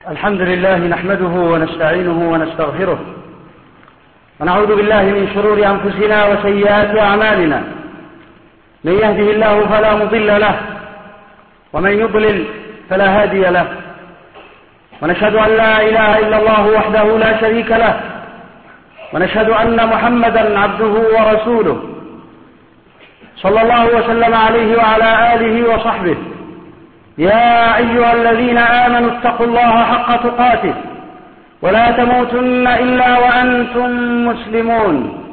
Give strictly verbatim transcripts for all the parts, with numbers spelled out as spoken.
الحمد لله نحمده ونستعينه ونستغفره ونعوذ بالله من شرور أنفسنا وسيئات أعمالنا. من يهده الله فلا مضل له ومن يضلل فلا هادي له، ونشهد أن لا إله إلا الله وحده لا شريك له، ونشهد أن محمدا عبده ورسوله صلى الله وسلم عليه وعلى آله وصحبه. يا أيها الذين آمنوا اتقوا الله حق تقاته ولا تموتن إلا وأنتم مسلمون.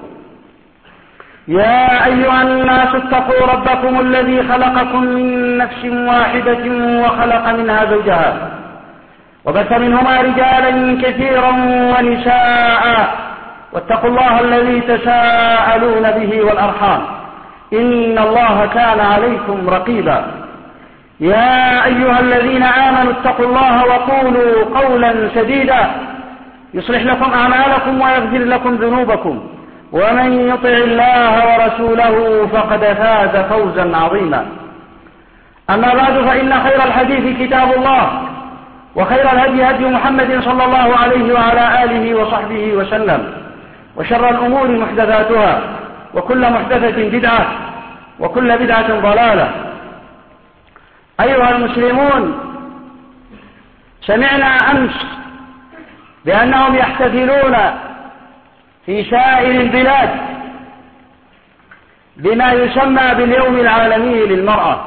يا أيها الناس اتقوا ربكم الذي خلقكم من نفس واحدة وخلق منها زوجها وبث منهما رجالا كثيرا ونساء، واتقوا الله الذي تساءلون به والأرحام إن الله كان عليكم رقيبا. يا أيها الذين آمنوا اتقوا الله وقولوا قولا سديدا يصلح لكم أعمالكم ويغفر لكم ذنوبكم، ومن يطع الله ورسوله فقد فاز فوزا عظيما. أما بعد، فإن خير الحديث كتاب الله، وخير الهدي هدي محمد صلى الله عليه وعلى آله وصحبه وسلم، وشر الأمور محدثاتها، وكل محدثة بدعة، وكل بدعة ضلالة. أيها المسلمون، سمعنا أمس بأنهم يحتفلون في سائر البلاد بما يسمى باليوم العالمي للمرأة،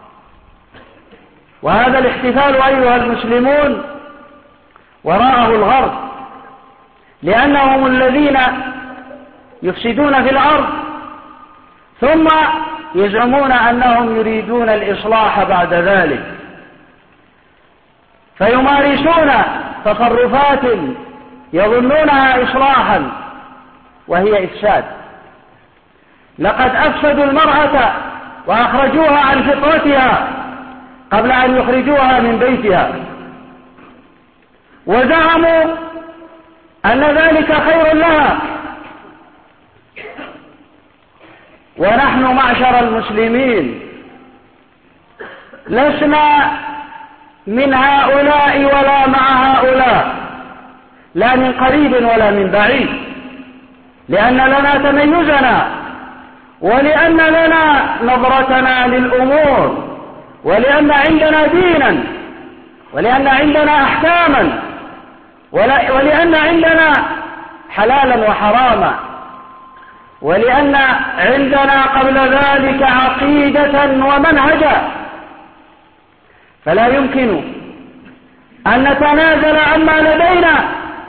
وهذا الاحتفال أيها المسلمون وراءه الغرب، لأنهم الذين يفسدون في الأرض ثم يزعمون أنهم يريدون الإصلاح بعد ذلك، فيمارسون تصرفات يظنونها إصلاحا وهي إفساد. لقد أفسدوا المرأة وأخرجوها عن فطرتها قبل أن يخرجوها من بيتها، وزعموا أن ذلك خير لها. ونحن معشر المسلمين لسنا من هؤلاء ولا مع هؤلاء، لا من قريب ولا من بعيد، لأن لنا تميزنا، ولأن لنا نظرتنا للأمور، ولأن عندنا دينا، ولأن عندنا أحكاما، ولأن عندنا حلالا وحراما، ولأن عندنا قبل ذلك عقيدة ومنهجا. فلا يمكن أن نتنازل عما لدينا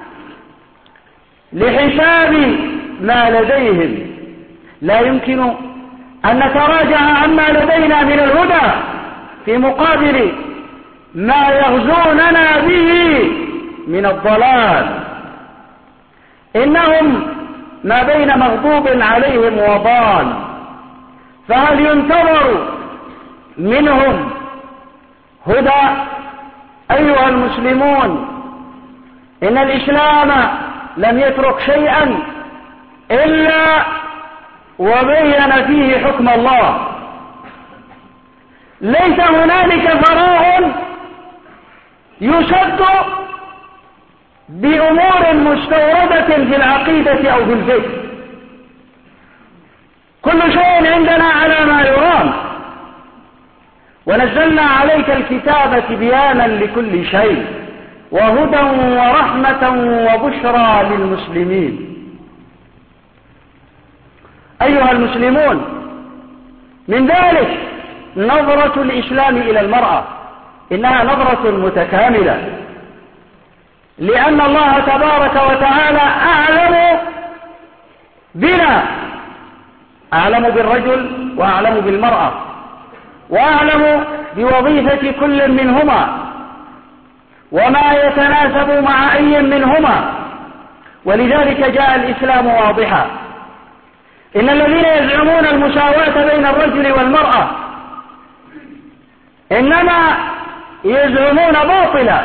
لحساب ما لديهم، لا يمكن أن نتراجع عما لدينا من الهدى في مقابل ما يغزوننا به من الضلال. إنهم ما بين مغضوب عليهم وضال، فهل ينتظر منهم هدى؟ أيها المسلمون، إن الإسلام لم يترك شيئا إلا وبين فيه حكم الله. ليس هنالك فراغ يسد بأمور مستوردة في العقيدة أو في الفكر. كل شيء عندنا على ما يرام، ونزلنا عليك الكتاب تبيانا لكل شيء وهدى ورحمة وبشرى للمسلمين. أيها المسلمون، من ذلك نظرة الإسلام إلى المرأة، إنها نظرة متكاملة، لأن الله تبارك وتعالى أعلم بنا، أعلم بالرجل وأعلم بالمرأة، وأعلم بوظيفة كل منهما وما يتناسب مع أي منهما، ولذلك جاء الإسلام واضحا. إن الذين يزعمون المساواة بين الرجل والمرأة إنما يزعمون باطلا،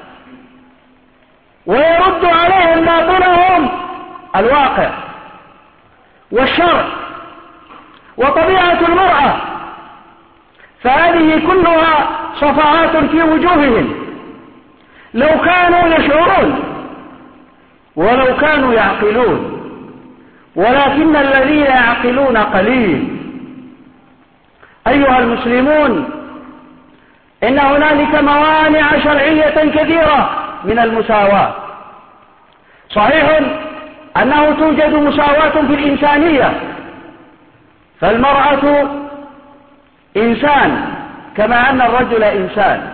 ويرد عليهم باطلهم الواقع والشرع وطبيعة المرأة، فهذه كلها صفعات في وجوههم، لو كانوا يشعرون ولو كانوا يعقلون، ولكن الذين يعقلون قليل. أيها المسلمون، إن هنالك موانع شرعية كثيرة من المساواة. صحيح أنه توجد مساواة في الإنسانية، فالمرأة إنسان كما أن الرجل إنسان،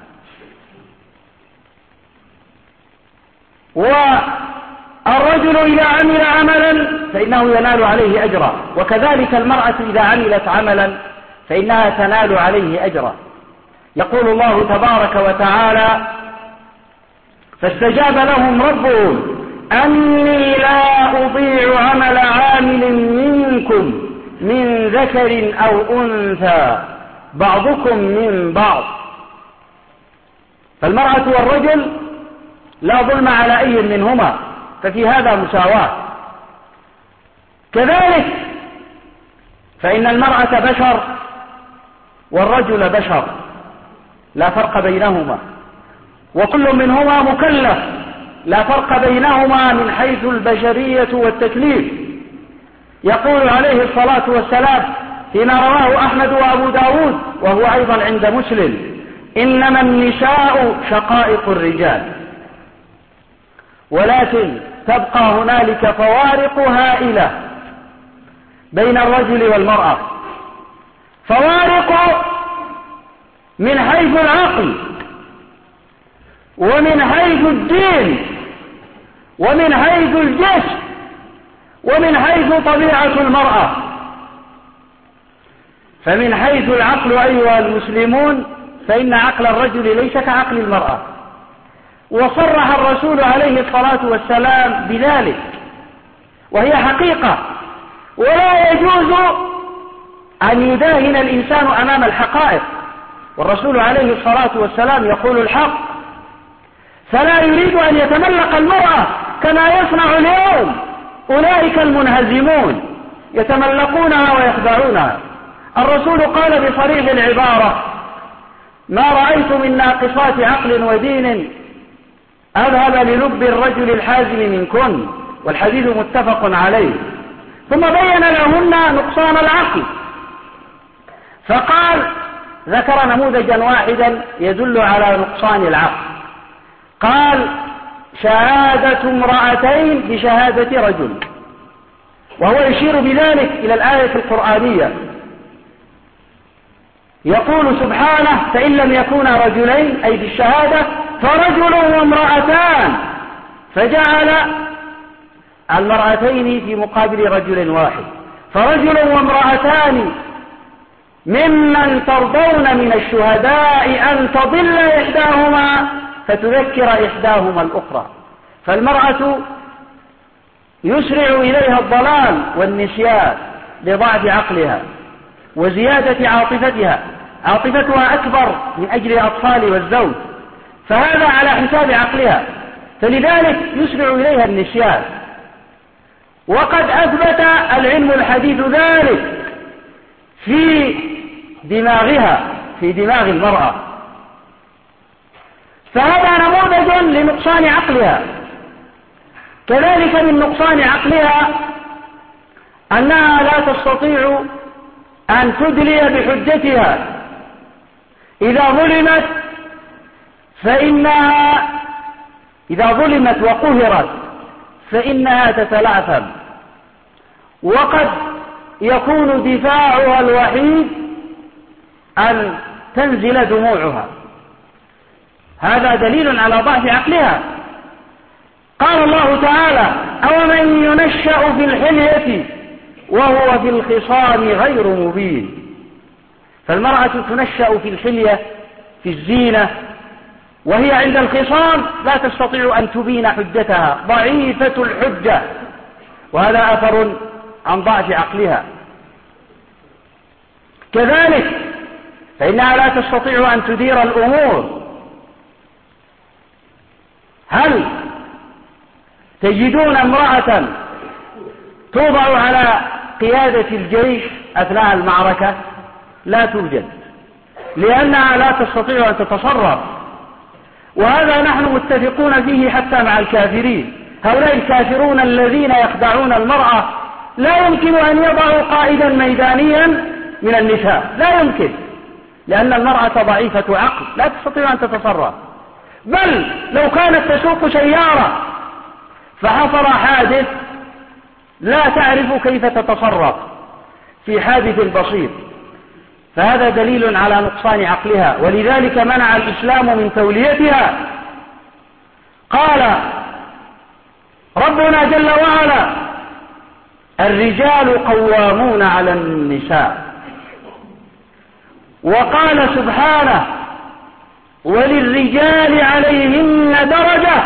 والرجل إذا عمل عملا فإنه ينال عليه أجرا، وكذلك المرأة إذا عملت عملا فإنها تنال عليه أجرا. يقول الله تبارك وتعالى: فاستجاب لهم ربهم أني لا أضيع عمل عامل منكم من ذكر أو أنثى بعضكم من بعض. فالمرأة والرجل لا ظلم على أي منهما، ففي هذا مساواة. كذلك فإن المرأة بشر والرجل بشر، لا فرق بينهما، وكل منهما مكلف، لا فرق بينهما من حيث البشرية والتكليف. يقول عليه الصلاة والسلام فيما رواه أحمد وأبو داود وهو أيضا عند مسلم: إنما النساء شقائق الرجال، ولكن تبقى هنالك فوارق هائلة بين الرجل والمرأة، فوارق من حيث العقل ومن حيث الدين ومن حيث الجسم ومن حيث طبيعة المرأة. فمن حيث العقل أيها المسلمون فإن عقل الرجل ليس كعقل المرأة، وصرح الرسول عليه الصلاة والسلام بذلك، وهي حقيقة، ولا يجوز أن يداهن الإنسان أمام الحقائق. والرسول عليه الصلاة والسلام يقول الحق، فلا يريد أن يتملق المرأة كما يصنع اليوم أولئك المنهزمون، يتملقونها ويخدعونها. الرسول قال بصريح العبارة: ما رأيت من ناقصات عقل ودين أذهب للب الرجل الحازم منكن، والحديث متفق عليه. ثم بين لهن نقصان العقل، فقال ذكر نموذجا واحدا يدل على نقصان العقل، قال: شهادة امرأتين بشهادة رجل، وهو يشير بذلك إلى الآية القرآنية. يقول سبحانه: فإن لم يكونا رجلين أي بالشهادة فرجل وامرأتان، فجعل المرأتين في مقابل رجل واحد، فرجل وامرأتان ممن ترضون من الشهداء أن تضل إحداهما فتذكر إحداهما الأخرى. فالمرأة يسرع إليها الضلال والنسيان لضعف عقلها وزيادة عاطفتها، عاطفتها أكبر من أجل الأطفال والزوج، فهذا على حساب عقلها، فلذلك يسرع إليها النسيان. وقد أثبت العلم الحديث ذلك في دماغها، في دماغ المرأة، فهذا نموذج لنقصان عقلها. كذلك من نقصان عقلها أنها لا تستطيع أن تدلي بحجتها، إذا ظلمت فإنها إذا ظلمت وقهرت فإنها تتلعثم، وقد يكون دفاعها الوحيد أن تنزل دموعها. هذا دليل على ضعف عقلها. قال الله تعالى: أومن ينشأ في الحلية وهو في الخصام غير مبين. فالمرأة تنشأ في الحلية، في الزينة، وهي عند الخصام لا تستطيع أن تبين حجتها، ضعيفة الحجة، وهذا أثر عن ضعف عقلها. كذلك فإنها لا تستطيع أن تدير الأمور. هل تجدون امرأة توضع على قيادة الجيش أثناء المعركة؟ لا توجد، لأنها لا تستطيع أن تتصرف. وهذا نحن متفقون فيه حتى مع الكافرين. هؤلاء الكافرون الذين يخدعون المرأة لا يمكن أن يضعوا قائدا ميدانيا من النساء، لا يمكن، لأن المرأة ضعيفة عقل لا تستطيع أن تتصرف. بل لو كانت تسوق سيارة فحصل حادث لا تعرف كيف تتصرف في حادث بسيط، فهذا دليل على نقصان عقلها، ولذلك منع الإسلام من توليتها. قال ربنا جل وعلا: الرجال قوامون على النساء. وقال سبحانه: وللرجال عليهن درجة.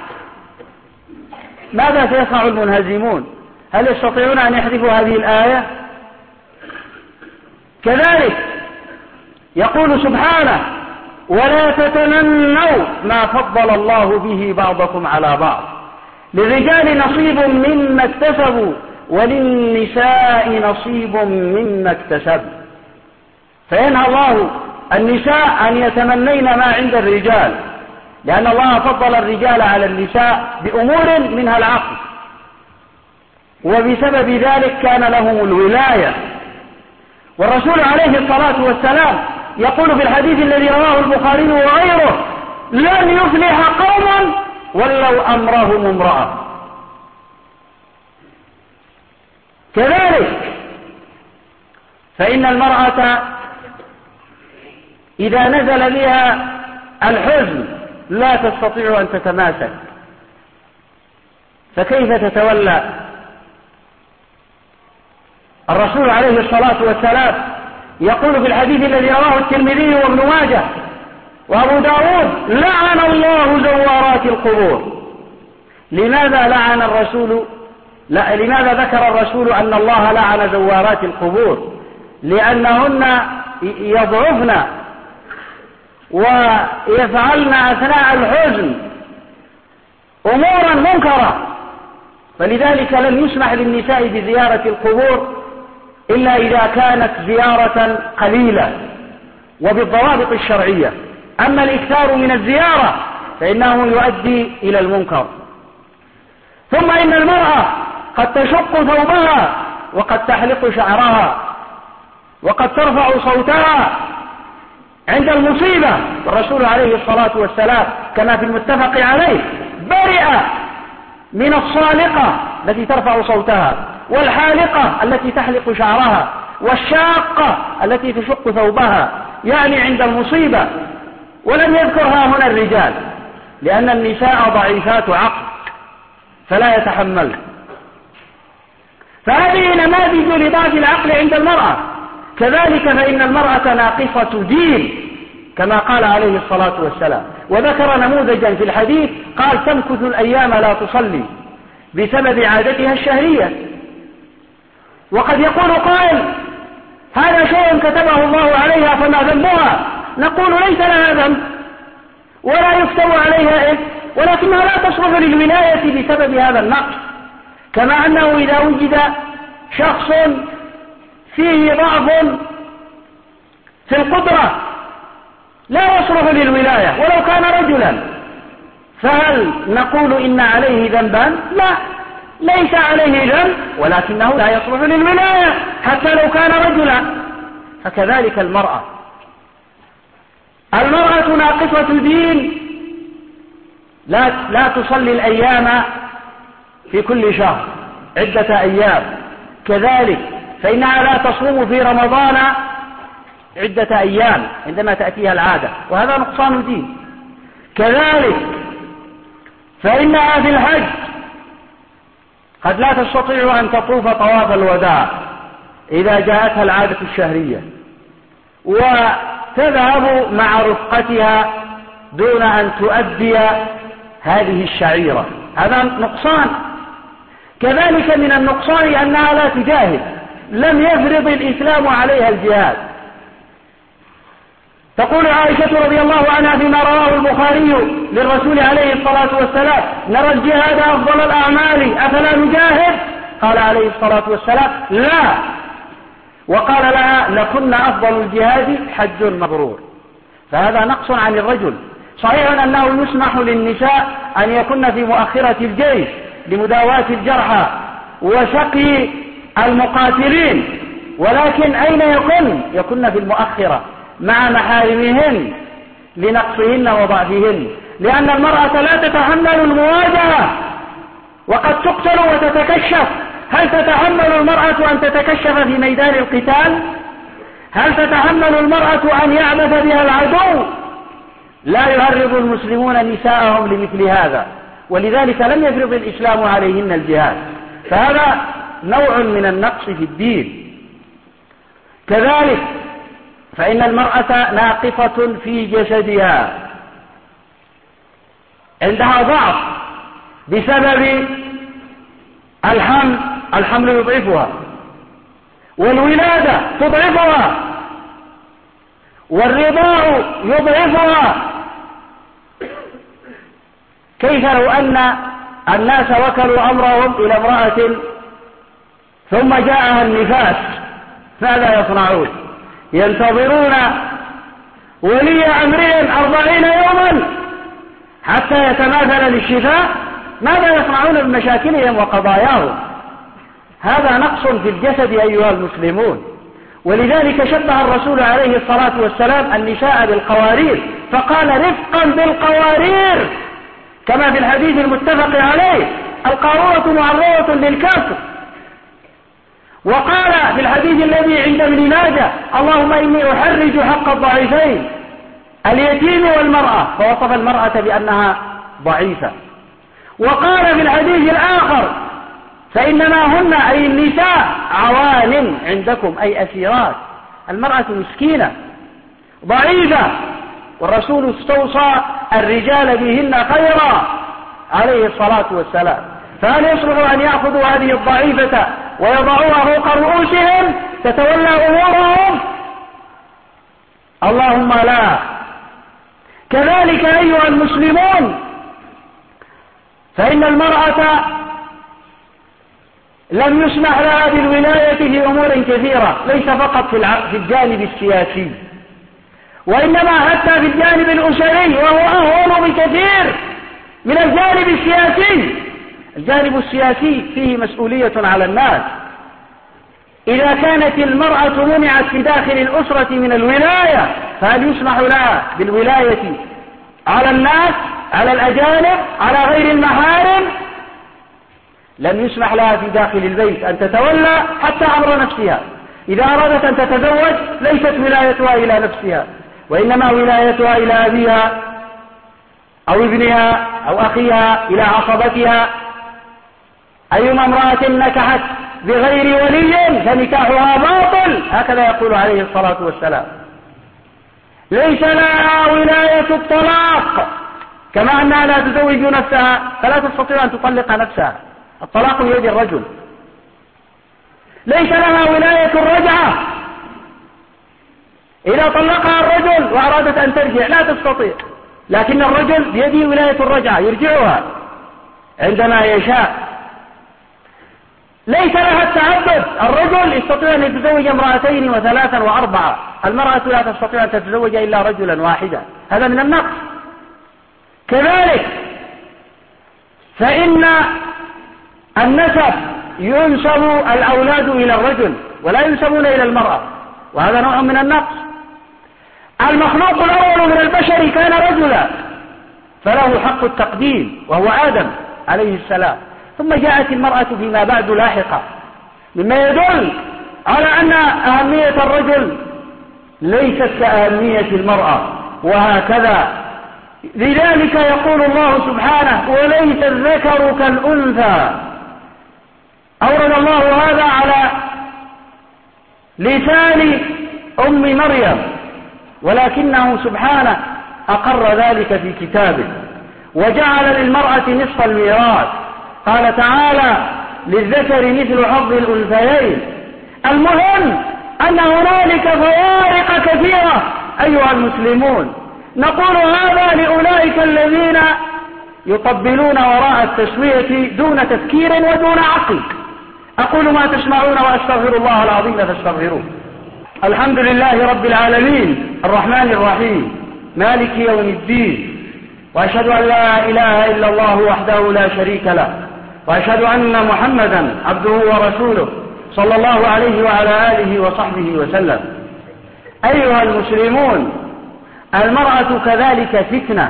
ماذا سيصنع المنهزمون؟ هل يستطيعون أن يحذفوا هذه الآية؟ كذلك يقول سبحانه: ولا تتمنوا ما فضل الله به بعضكم على بعض، للرجال نصيب مما اكتسبوا وللنساء نصيب مما اكتسبوا. فينهى الله النساء أن يتمنين ما عند الرجال، لأن الله فضل الرجال على النساء بأمور منها العقل، وبسبب ذلك كان لهم الولاية. والرسول عليه الصلاة والسلام يقول في الحديث الذي رواه البخاري وغيره: لن يفلح قوم ولو أمرهم امرأة. كذلك فإن المرأة إذا نزل بها الحزن لا تستطيع أن تتماسك، فكيف تتولى؟ الرسول عليه الصلاة والسلام يقول في الحديث الذي رواه الترمذي وابن ماجه وأبو داود: لعن الله زوارات القبور. لماذا لعن الرسول لا لماذا ذكر الرسول أن الله لعن زوارات القبور؟ لأنهن يضعفن ويفعلن أثناء الحزن أمورا منكرة، فلذلك لم يسمح للنساء بزيارة القبور إلا إذا كانت زيارة قليلة وبالضوابط الشرعية. أما الإكثار من الزيارة فإنه يؤدي إلى المنكر. ثم إن المرأة قد تشق ثوبها وقد تحلق شعرها وقد ترفع صوتها عند المصيبة. والرسول عليه الصلاة والسلام كما في المتفق عليه برئ من الصالقة التي ترفع صوتها، والحالقة التي تحلق شعرها، والشاقة التي تشق ثوبها، يعني عند المصيبة. ولم يذكرها هنا الرجال لأن النساء ضعيفات عقل فلا يتحمل. فهذه نماذج لضعف العقل عند المرأة. كذلك فإن المرأة ناقصة دين كما قال عليه الصلاة والسلام، وذكر نموذجا في الحديث قال: تمكث الأيام لا تصلي بسبب عادتها الشهرية. وقد يقول قائل: هذا شيء كتبه الله عليها فما ذنبها؟ نقول: ليس لها ذنب ولا يكتب عليها إثم، ولكنها لا تصلح للولاية بسبب هذا النقص. كما أنه إذا وجد شخص فيه ضعف في القدرة لا يصلح للولاية ولو كان رجلا، فهل نقول إن عليه ذنبا؟ لا، ليس عليه ذنب، ولكنه لا يصلح للولاية حتى لو كان رجلا. فكذلك المرأة المرأة ناقصة دين، لا, لا تصلي الأيام في كل شهر عدة أيام. كذلك فإنها لا تصوم في رمضان عدة أيام عندما تأتيها العادة، وهذا نقصان دين. كذلك فإنها في الحج قد لا تستطيع أن تطوف طواف الوداع إذا جاءتها العادة الشهرية، وتذهب مع رفقتها دون أن تؤدي هذه الشعيرة، هذا نقصان. كذلك من النقصان أنها لا تجاهد، لم يفرض الإسلام عليها الجهاد. تقول عائشة رضي الله عنها فيما رواه البخاري للرسول عليه الصلاة والسلام: نرى الجهاد أفضل الأعمال أفلا نجاهد؟ قال عليه الصلاة والسلام: لا. وقال لها: لكن أفضل الجهاد حج مبرور. فهذا نقص عن الرجل، صحيح أنه يسمح للنساء أن يكن في مؤخرة الجيش لمداواة الجرحى وسقي المقاتلين، ولكن أين يكن؟ يكن في المؤخرة مع محارمهن لنقصهن وضعفهن، لأن المرأة لا تتحمل المواجهة وقد تقتل وتتكشف. هل تتحمل المرأة أن تتكشف في ميدان القتال؟ هل تتحمل المرأة أن يعبث بها العدو؟ لا يعرض المسلمون نساءهم لمثل هذا، ولذلك لم يفرض الإسلام عليهن الجهاد، فهذا نوع من النقص في الدين. كذلك فإن المرأة ناقصة في جسدها، عندها ضعف بسبب الحمل، الحمل يضعفها، والولادة تضعفها، والرضاع يضعفها. كيف لو أن الناس وكلوا أمرهم إلى امرأة ثم جاءها النفاس، ماذا يصنعون؟ ينتظرون ولي أمرهم أربعين يوما حتى يتماثل للشفاء. ماذا يصنعون بمشاكلهم وقضاياهم؟ هذا نقص في الجسد أيها المسلمون. ولذلك شبه الرسول عليه الصلاة والسلام النساء بالقوارير، فقال رفقا بالقوارير، كما في الحديث المتفق عليه: القارورة معرضة للكسر. وقال في الحديث الذي عند ابن ماجه: اللهم إني أحرج حق الضعيفين اليتيم والمرأة، فوصف المرأة بأنها ضعيفة. وقال في الحديث الآخر: فإنما هن أي النساء عوان عندكم، أي أسيرات. المرأة مسكينة ضعيفة، والرسول استوصى الرجال بهن خيرا عليه الصلاة والسلام. فهل يصلح أن يأخذوا هذه الضعيفة ويضعوها فوق رؤوسهم تتولى أمورهم؟ اللهم لا. كذلك أيها المسلمون، فإن المرأة لم يسمح لها بالولاية في أمور كثيرة، ليس فقط في الجانب السياسي، وإنما حتى في الجانب الأسري، وهو أهون بكثير من الجانب السياسي. الجانب السياسي فيه مسؤولية على الناس. إذا كانت المرأة منعت في داخل الأسرة من الولاية، فهل يسمح لها بالولاية على الناس، على الأجانب، على غير المحارم؟ لم يسمح لها في داخل البيت أن تتولى حتى أمر نفسها. إذا أرادت أن تتزوج ليست ولايتها إلى نفسها، وإنما ولايتها إلى أبيها أو ابنها أو أخيها، إلى عصبتها. أيما امرأة نكحت بغير ولي فنكاحها باطل، هكذا يقول عليه الصلاة والسلام. ليس لها ولاية الطلاق، كما أنها لا تزوج نفسها فلا تستطيع أن تطلق نفسها، الطلاق بيد الرجل. ليس لها ولاية الرجعة، إذا طلقها الرجل وأرادت أن ترجع لا تستطيع، لكن الرجل بيده ولاية الرجعة، يرجعها عندما يشاء. ليس لها التعدد، الرجل يستطيع أن يتزوج امرأتين وثلاثا وأربعة، المرأة لا تستطيع أن تتزوج إلا رجلا واحدا، هذا من النقص. كذلك فإن النسب ينسب الأولاد إلى الرجل ولا ينسبون إلى المرأة، وهذا نوع من النقص. المخلوق الأول من البشر كان رجلا، فله حق التقديم وهو آدم عليه السلام، ثم جاءت المرأة فيما بعد لاحقة، مما يدل على أن أهمية الرجل ليست كأهمية المرأة، وهكذا. لذلك يقول الله سبحانه: وليس الذكر كالأنثى. أورد الله هذا على لسان أم مريم، ولكنه سبحانه أقر ذلك في كتابه، وجعل للمرأة نصف الميراث. قال تعالى: للذكر مثل حظ الأنثيين. المهم أن هنالك فوارق كثيرة أيها المسلمون، نقول هذا لأولئك الذين يطبلون وراء التسوية دون تفكير ودون عقل. أقول ما تسمعون وأستغفر الله العظيم فاستغفروه. الحمد لله رب العالمين، الرحمن الرحيم، مالك يوم الدين، وأشهد أن لا إله إلا الله وحده لا شريك له، وأشهد أن محمدا عبده ورسوله صلى الله عليه وعلى آله وصحبه وسلم. أيها المسلمون، المرأة كذلك فتنة،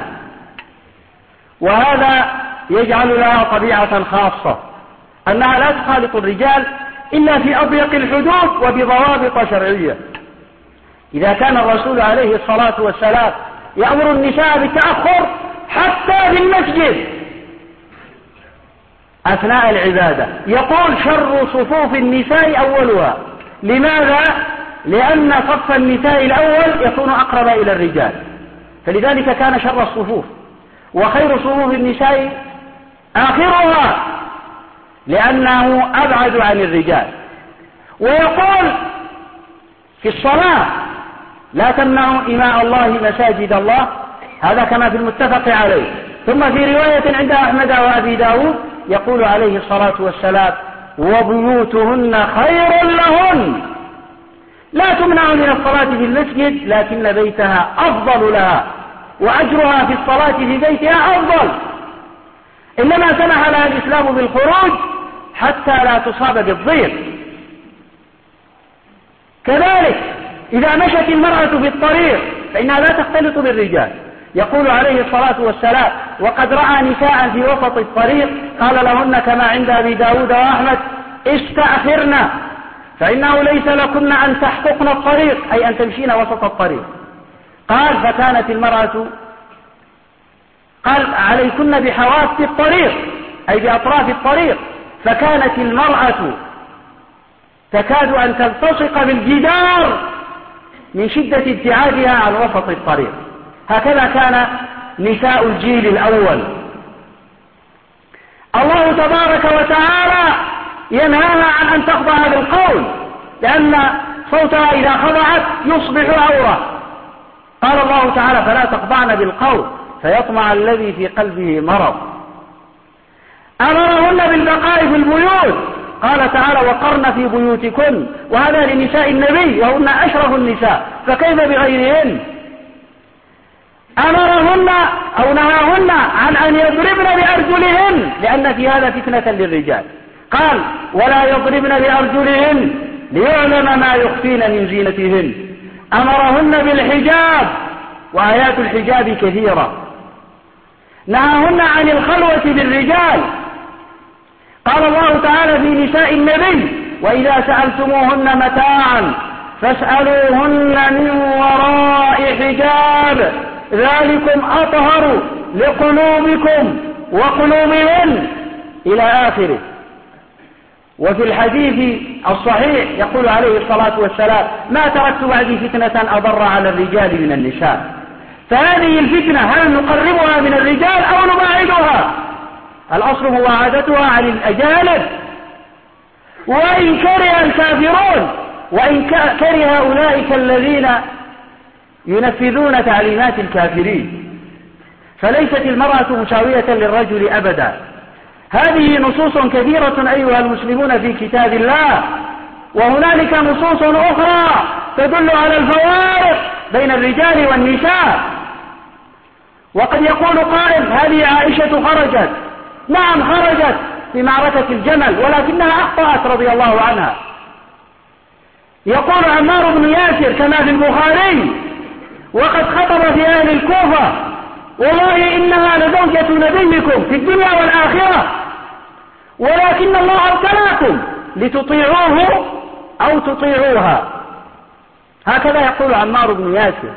وهذا يجعل لها طبيعة خاصة، أنها لا تخالط الرجال إلا في أضيق الحدود وبضوابط شرعية. إذا كان الرسول عليه الصلاة والسلام يأمر النساء بالتأخر حتى في المسجد أثناء العبادة، يقول شر صفوف النساء أولها. لماذا؟ لأن صف النساء الأول يكون أقرب إلى الرجال، فلذلك كان شر الصفوف، وخير صفوف النساء آخرها لأنه أبعد عن الرجال. ويقول في الصلاة لا تمنعوا إماء الله مساجد الله، هذا كما في المتفق عليه. ثم في رواية عند أحمد وأبي داود يقول عليه الصلاة والسلام وبيوتهن خير لهن، لا تمنع من الصلاة في المسجد لكن بيتها أفضل لها، وأجرها في الصلاة في بيتها أفضل. إنما سمح لها الإسلام بالخروج حتى لا تصاب بالضيق. كذلك إذا مشت المرأة في الطريق فإنها لا تختلط بالرجال. يقول عليه الصلاة والسلام وقد رأى نساء في وسط الطريق قال لهن كما عند أبي داود وأحمد استأخرن فإنه ليس لكن أن تحققن الطريق، أي أن تمشين وسط الطريق. قال فكانت المرأة قال عليكن بحواف الطريق، أي بأطراف الطريق، فكانت المرأة تكاد أن تلتصق بالجدار من شدة ابتعادها عن وسط الطريق. هكذا كان نساء الجيل الأول. الله تبارك وتعالى ينهاها عن أن تخضع بالقول، لأن صوتها إذا خضعت يصبح عورة. قال الله تعالى فلا تخضعن بالقول فيطمع الذي في قلبه مرض. أمرهن بالبقاء في البيوت، قال تعالى وقرن في بيوتكن، وهذا لنساء النبي وهن أشرف النساء، فكيف بغيرهن؟ أمرهن أو نهاهن عن أن يضربن بأرجلهن، لأن في هذا فتنة للرجال. قال ولا يضربن بأرجلهن ليعلم ما يخفين من زينتهن. أمرهن بالحجاب، وآيات الحجاب كثيرة. نهاهن عن الخلوة بالرجال. قال الله تعالى في نساء النبي وإذا سألتموهن متاعا فاسألوهن من وراء حجاب ذلكم أطهر لقلوبكم وقلوبهن إلى آخره. وفي الحديث الصحيح يقول عليه الصلاة والسلام ما تركت بعدي فتنة أضر على الرجال من النساء. فهذه الفتنة هل نقربها من الرجال أو نباعدها؟ الأصل مواعدتها عن الأجانب، وإن كره الكافرون، وإن كره أولئك الذين ينفذون تعليمات الكافرين، فليست المرأة مساوية للرجل أبدا. هذه نصوص كثيرة أيها المسلمون في كتاب الله، وهنالك نصوص أخرى تدل على الفوارق بين الرجال والنساء. وقد يقول قائل هذه عائشة خرجت، نعم خرجت في معركة الجمل ولكنها أخطأت رضي الله عنها. يقول عمار بن ياسر كما في البخاري وقد خطب في أهل الكوفة والله إنها لزوجة نبيكم في الدنيا والآخرة، ولكن الله ابتلاكم لتطيعوه أو تطيعوها. هكذا يقول عمار بن ياسر.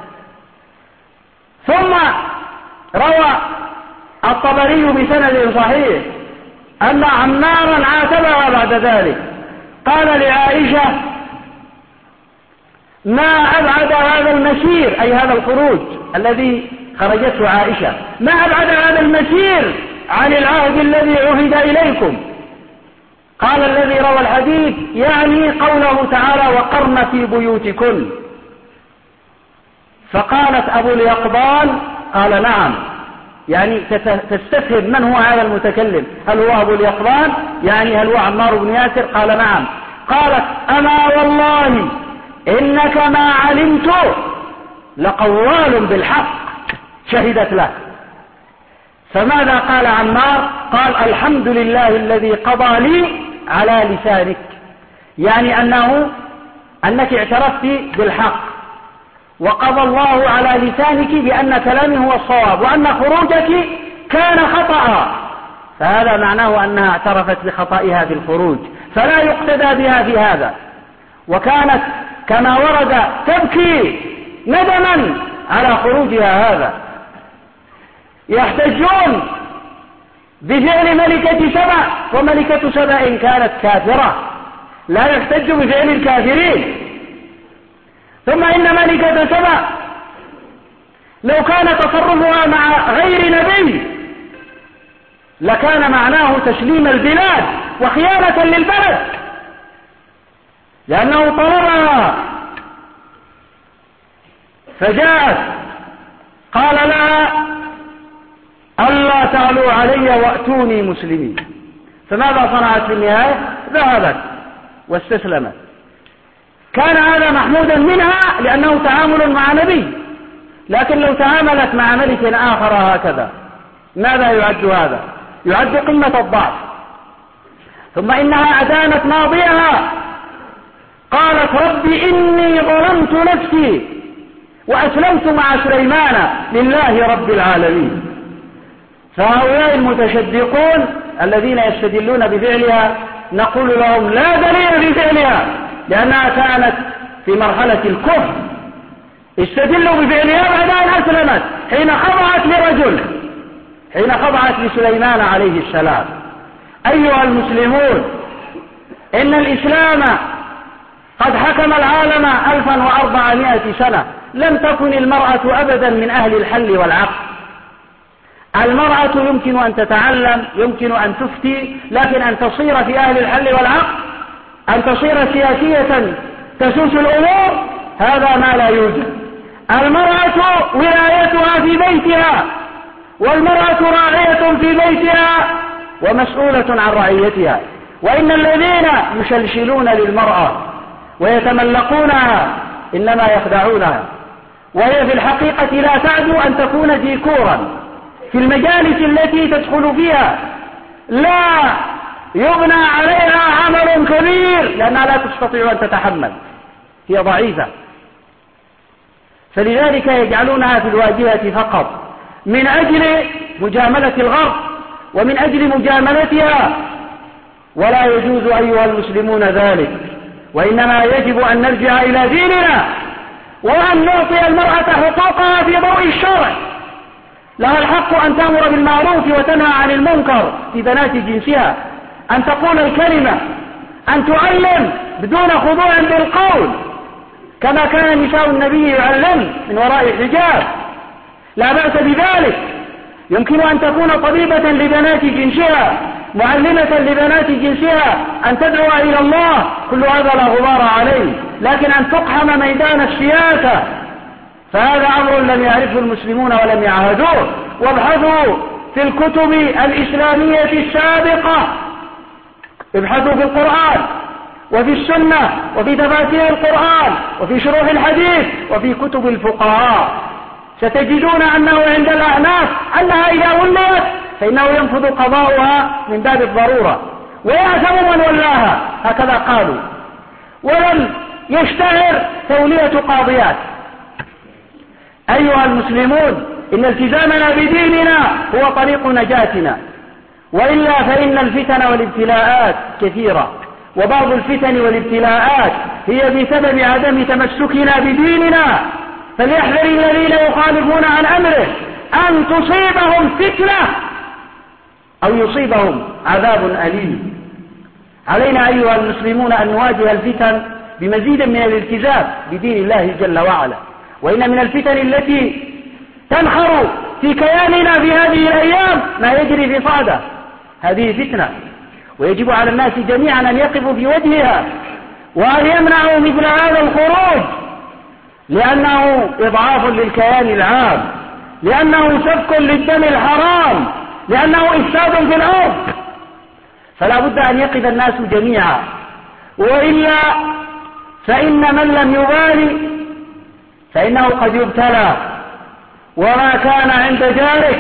ثم روى الطبري بسند صحيح أن عمارا عاتبها بعد ذلك، قال لعائشة ما أبعد هذا المسير، أي هذا الخروج الذي خرجته عائشة، ما أبعد هذا المسير عن العهد الذي عهد إليكم. قال الذي روى الحديث يعني قوله تعالى وقرن في بيوتكن. فقالت أبو اليقظان قال نعم، يعني تستفهم من هو هذا المتكلم، هل هو أبو اليقظان يعني هل هو عمار بن ياسر؟ قال نعم. قالت أما والله إنك ما علمت لقوال بالحق، شهدت له. فماذا قال عمار؟ قال الحمد لله الذي قضى لي على لسانك، يعني أنه أنك اعترفت بالحق وقضى الله على لسانك بأن كلامه هو الصواب وأن خروجك كان خطأ، فهذا معناه أنها اعترفت بخطئها في الخروج، فلا يقتدى بها في هذا. وكانت كما ورد تبكي ندما على خروجها هذا. يحتجون بفعل ملكة سبأ، وملكة سبأ كانت كافرة، لا يحتج بفعل الكافرين. ثم إن ملكة سبأ لو كان تصرفها مع غير نبي لكان معناه تسليم البلاد وخيانة للبلد، لأنه طلبها فجاءت قال لها ألا تعلوا علي وأتوني مسلمين، فماذا صنعت في النهاية؟ ذهبت واستسلمت. كان هذا محمودا منها لأنه تعامل مع نبي، لكن لو تعاملت مع ملك آخر هكذا ماذا يعد هذا؟ يعد قمة الضعف. ثم إنها أدانت ماضيها، قالت رب إني ظلمت نفسي وأسلمت مع سليمان لله رب العالمين. فهؤلاء المتشدقون الذين يستدلون بفعلها نقول لهم لا دليل في فعلها، لأنها كانت في مرحلة الكفر. استدلوا بفعلها بعد أن أسلمت حين خضعت لرجل، حين خضعت لسليمان عليه السلام. أيها المسلمون، إن الإسلام قد حكم العالم ألفا وأربعمائة سنة، لم تكن المرأة أبدا من أهل الحل والعقد. المرأة يمكن أن تتعلم، يمكن أن تفتي، لكن أن تصير في أهل الحل والعقد، أن تصير سياسية تسوس الأمور، هذا ما لا يوجد. المرأة ولايتها في بيتها، والمرأة راعية في بيتها ومسؤولة عن رعيتها. وإن الذين يشلشلون للمرأة ويتملقونها إنما يخدعونها، وهي في الحقيقة لا تعدو أن تكون ديكورا في المجالس التي تدخل فيها، لا يبنى عليها عمل كبير لأنها لا تستطيع أن تتحمل، هي ضعيفة. فلذلك يجعلونها في الواجهة فقط من أجل مجاملة الغرب ومن أجل مجاملتها، ولا يجوز أيها المسلمون ذلك. وإنما يجب أن نرجع إلى ديننا وأن نعطي المرأة حقوقها في ضوء الشرع. لها الحق أن تأمر بالمعروف وتنهى عن المنكر في بنات جنسها، أن تقول الكلمة، أن تعلم بدون خضوع بالقول كما كان نساء النبي يعلم من وراء الحجاب، لا بأس بذلك. يمكن أن تكون طبيبة لبنات جنسها، معلمة لبنات جنسها، أن تدعو إلى الله، كل هذا لا غبار عليه. لكن أن تقحم ميدان السياسة فهذا أمر لم يعرفه المسلمون ولم يعهدوه. وابحثوا في الكتب الإسلامية السابقة، ابحثوا في القرآن وفي السنة وفي تفاسير القرآن وفي شروح الحديث وفي كتب الفقهاء، ستجدون أنه عند الأحناف أنها إذا وليت فإنه ينفذ قضاؤها من باب الضرورة ويأثم من ولاها، هكذا قالوا. ولم يشتهر تولية قاضيات. أيها المسلمون، إن التزامنا بديننا هو طريق نجاتنا، وإلا فإن الفتن والابتلاءات كثيرة، وبعض الفتن والابتلاءات هي بسبب عدم تمسكنا بديننا. فليحذر الذين يخالفون عن أمره أن تصيبهم فتنة أو يصيبهم عذاب أليم. علينا أيها المسلمون أن نواجه الفتن بمزيد من الالتزام بدين الله جل وعلا. وإن من الفتن التي تنخر في كياننا في هذه الأيام ما يجري في صعدة، هذه فتنة، ويجب على الناس جميعا أن يقفوا في وجهها وأن يمنعوا مثل هذا الخروج، لأنه إضعاف للكيان العام، لأنه سفك للدم الحرام، لأنه إفساد في الأرض. فلا بد أن يقف الناس جميعا، وإلا فإن من لم يبالي فإنه قد يبتلى. وما كان عند جارك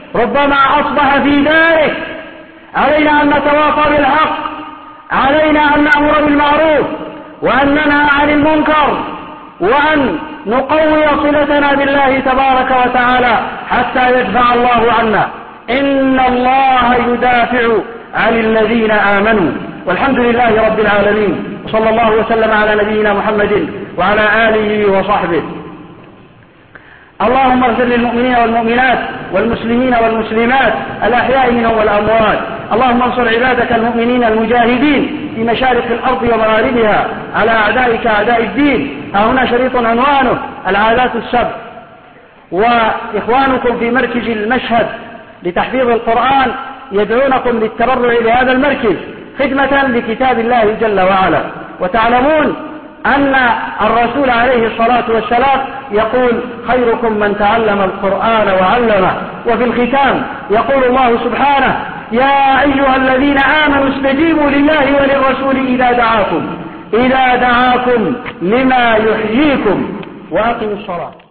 ربما أصبح في داره. علينا أن نتواصى بالحق، علينا أن نأمر بالمعروف وأن ننهى عن المنكر، وأن نقوي صلتنا بالله تبارك وتعالى حتى يدفع الله عنا. إن الله يدافع عن الذين آمنوا. والحمد لله رب العالمين، وصلى الله وسلم على نبينا محمد وعلى آله وصحبه. اللهم اغفر للمؤمنين والمؤمنات والمسلمين والمسلمات الأحياء منهم والأموات. اللهم انصر عبادك المؤمنين المجاهدين في مشارق الأرض ومغاربها على أعدائك أعداء الدين. ها هنا شريط عنوانه العادات السبع، وإخوانكم في مركز المشهد لتحفيظ القرآن يدعونكم للتبرع بهذا المركز خدمة لكتاب الله جل وعلا. وتعلمون أن الرسول عليه الصلاة والسلام يقول: خيركم من تعلم القرآن وعلمه. وفي الختام يقول الله سبحانه: يا أيها الذين آمنوا استجيبوا لله وللرسول إذا دعاكم إذا دعاكم لما يحييكم وأقيموا الصلاة.